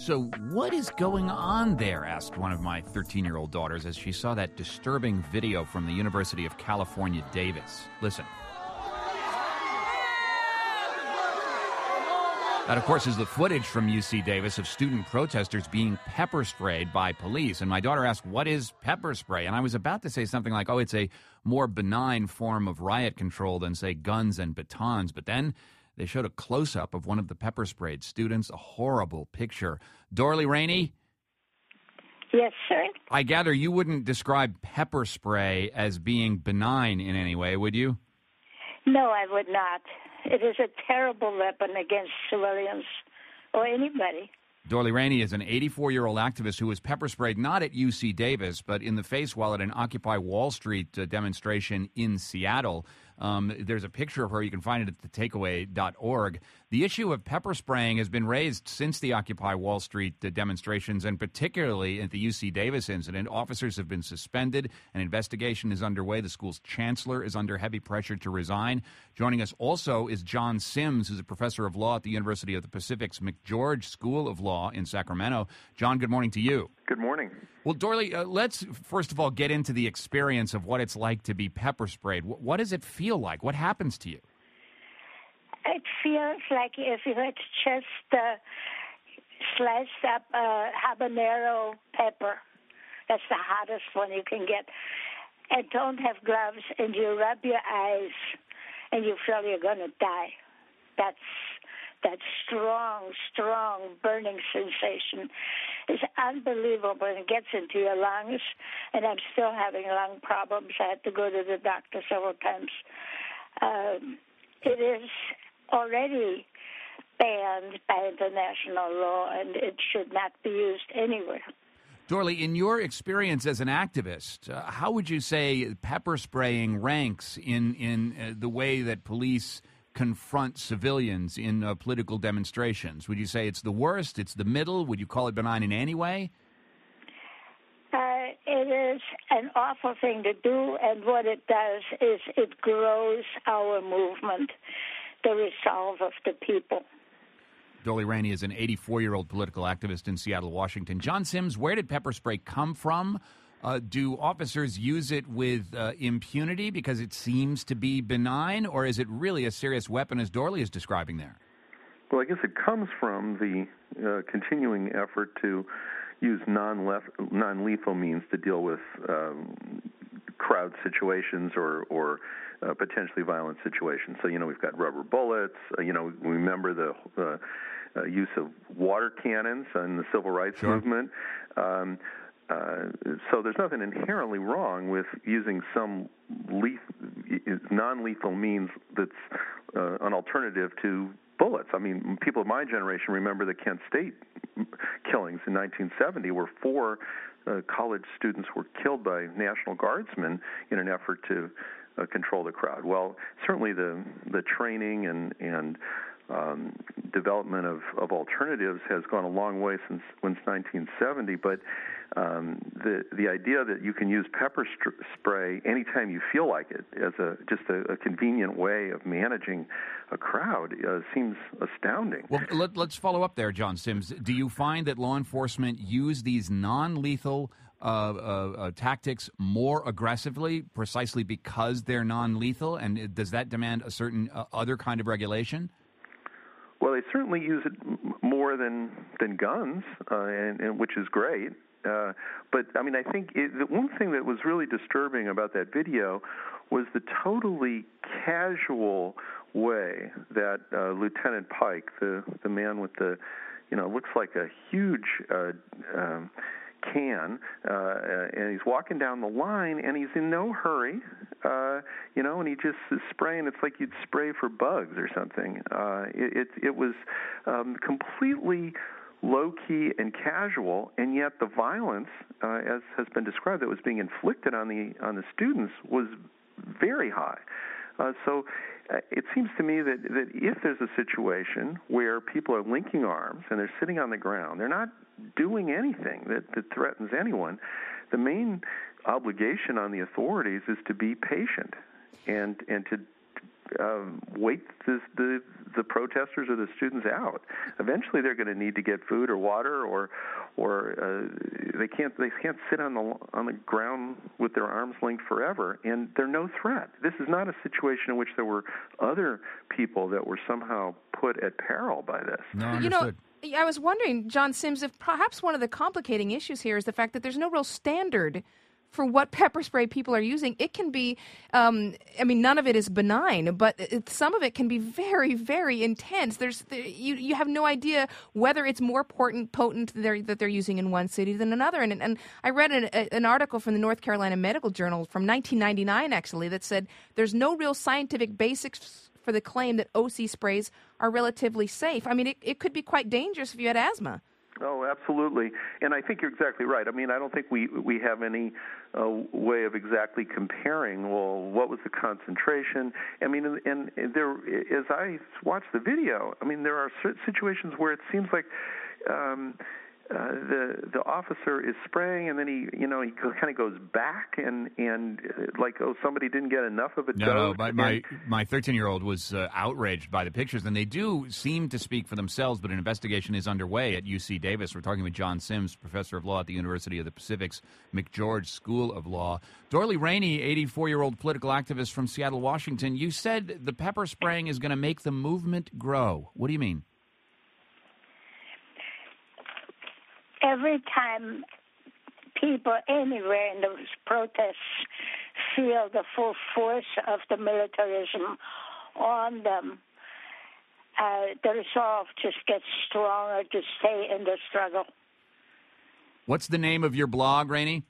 So what is going on there? Asked one of my 13-year-old daughters as she saw that disturbing video from the University of California, Davis. Listen. That, of course, is the footage from UC Davis of student protesters being pepper sprayed by police. And my daughter asked, what is pepper spray? And I was about to say something like, oh, it's a more benign form of riot control than, say, guns and batons. But then they showed a close-up of one of the pepper-sprayed students, a horrible picture. Dorley Rainey? Yes, sir? I gather you wouldn't describe pepper spray as being benign in any way, would you? No, I would not. It is a terrible weapon against civilians or anybody. Dorley Rainey is an 84-year-old activist who was pepper sprayed not at UC Davis, but in the face while at an Occupy Wall Street demonstration in Seattle. There's a picture of her. You can find it at thetakeaway.org. The issue of pepper spraying has been raised since the Occupy Wall Street demonstrations, and particularly at the UC Davis incident. Officers have been suspended. An investigation is underway. The school's chancellor is under heavy pressure to resign. Joining us also is John Sims, who's a professor of law at the University of the Pacific's McGeorge School of Law in Sacramento. John, good morning to you. Good morning. Well, Dorley, let's first of all get into the experience of what it's like to be pepper sprayed. What does it feel like? What happens to you? It feels like if you had just sliced up a habanero pepper. That's the hottest one you can get. And don't have gloves, and you rub your eyes, and you feel you're going to die. That's that strong burning sensation is unbelievable, and it gets into your lungs, and I'm still having lung problems. I had to go to the doctor several times. It is already banned by international law, and it should not be used anywhere. Dorley, in your experience as an activist, how would you say pepper spraying ranks in the way that police confront civilians in political demonstrations? Would you say it's the worst, it's the middle? Would you call it benign in any way? It is an awful thing to do, and what it does is it grows our movement, the resolve of the people. Dorley Rainey is an 84-year-old political activist in Seattle, Washington. John Sims, where did pepper spray come from? Do officers use it with impunity because it seems to be benign, or is it really a serious weapon, as Dorley is describing there? Well, I guess it comes from the continuing effort to use non-lethal means to deal with crowd situations or potentially violent situations. So, we've got rubber bullets. Remember the use of water cannons in the civil rights movement. So there's nothing inherently wrong with using some non-lethal means that's an alternative to bullets. I mean, people of my generation remember the Kent State killings in 1970, where 4 college students were killed by National Guardsmen in an effort to control the crowd. Well, certainly the training and development of alternatives has gone a long way since 1970, but the idea that you can use pepper spray anytime you feel like it as just a convenient way of managing a crowd seems astounding. Well, let's follow up there, John Sims. Do you find that law enforcement use these non-lethal tactics more aggressively precisely because they're non-lethal, and does that demand a certain other kind of regulation? Well, they certainly use it more than guns, and which is great. But, I mean, I think the one thing that was really disturbing about that video was the totally casual way that Lieutenant Pike, the man with the, looks like a huge can, and he's walking down the line, and he's in no hurry, and he just is spraying. It's like you'd spray for bugs or something. It was completely low-key and casual, and yet the violence, as has been described, that was being inflicted on the students was very high. So it seems to me that if there's a situation where people are linking arms and they're sitting on the ground, they're not doing anything that threatens anyone, the main obligation on the authorities is to be patient and to wait the protesters or the students out. Eventually, they're going to need to get food or water, or they can't sit on the ground with their arms linked forever. And they're no threat. This is not a situation in which there were other people that were somehow put at peril by this. No, understood. I was wondering, John Sims, if perhaps one of the complicating issues here is the fact that there's no real standard for what pepper spray people are using. It can be, none of it is benign, but some of it can be very, very intense. You have no idea whether it's more potent that they're using in one city than another. And I read an article from the North Carolina Medical Journal from 1999, actually, that said there's no real scientific basics for the claim that OC sprays are relatively safe. I mean, it could be quite dangerous if you had asthma. Oh, absolutely. And I think you're exactly right. I mean, I don't think we have any way of exactly comparing, well, what was the concentration? I mean, and there, as I watched the video, I mean, there are situations where it seems like the officer is spraying, and then he kind of goes back and like, oh, somebody didn't get enough of a dose. No, my 13-year-old was outraged by the pictures, and they do seem to speak for themselves, but an investigation is underway at UC Davis. We're talking with John Sims, professor of law at the University of the Pacific's McGeorge School of Law. Dorley Rainey, 84-year-old political activist from Seattle, Washington, you said the pepper spraying is going to make the movement grow. What do you mean? Every time people anywhere in those protests feel the full force of the militarism on them, the resolve just gets stronger to stay in the struggle. What's the name of your blog, Rainey?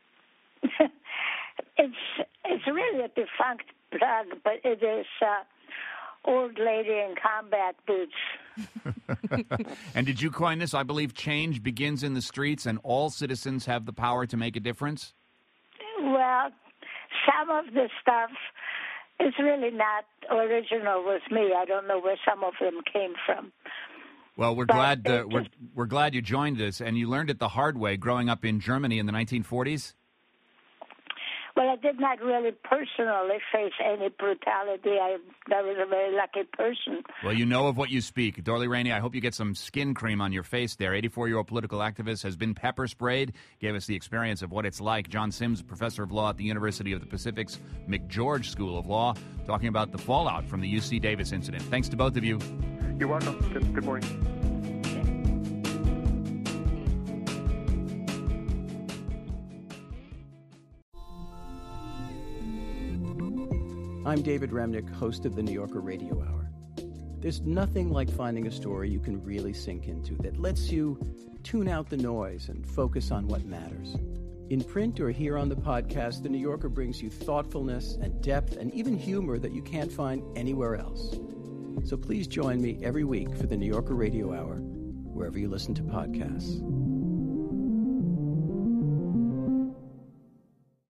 It's really a defunct blog, but it is Old Lady in Combat Boots. And did you coin this? I believe change begins in the streets and all citizens have the power to make a difference? Well, some of the stuff is really not original with me. I don't know where some of them came from. Well, we're glad you joined us, and you learned it the hard way growing up in Germany in the 1940s? Well, I did not really personally face any brutality. I was a very lucky person. Well, you know of what you speak. Dorley Rainey, I hope you get some skin cream on your face there. 84-year-old political activist has been pepper sprayed, gave us the experience of what it's like. John Sims, professor of law at the University of the Pacific's McGeorge School of Law, talking about the fallout from the UC Davis incident. Thanks to both of you. You're welcome. Good morning. I'm David Remnick, host of the New Yorker Radio Hour. There's nothing like finding a story you can really sink into that lets you tune out the noise and focus on what matters. In print or here on the podcast, the New Yorker brings you thoughtfulness and depth and even humor that you can't find anywhere else. So please join me every week for the New Yorker Radio Hour, wherever you listen to podcasts.